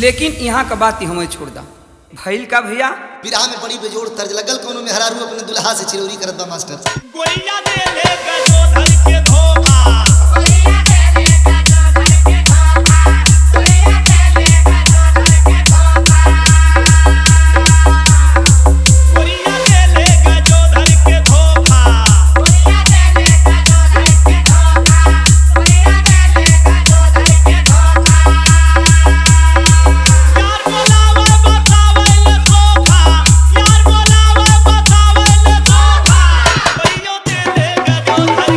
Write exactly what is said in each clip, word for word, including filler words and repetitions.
लेकिन यहाँ का बात ही हमें छोड़ दा भइल का भैया बिरहा में बड़ी बेजोड़ तर्ज लगल कोनो में हरारू अपने दुल्हा से चिरौरी करत बा मास्टर। गोरिया दे ले गजोधर के धोखा गोरिया दे ले गजोधर के धोखा गोरिया दे ले गजोधर के धोखा गोरिया दे ले गजोधर के धोखा गोरिया दे ले गजोधर के धोखा गोरिया दे ले गजोधर के धोखा यार बोलावे बतावे ले धोखा यार बोलावे बतावे ले धोखा गोरिया दे ले गजोधर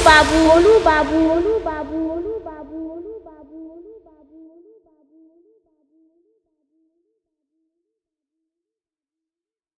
बाबू गोलू बाबू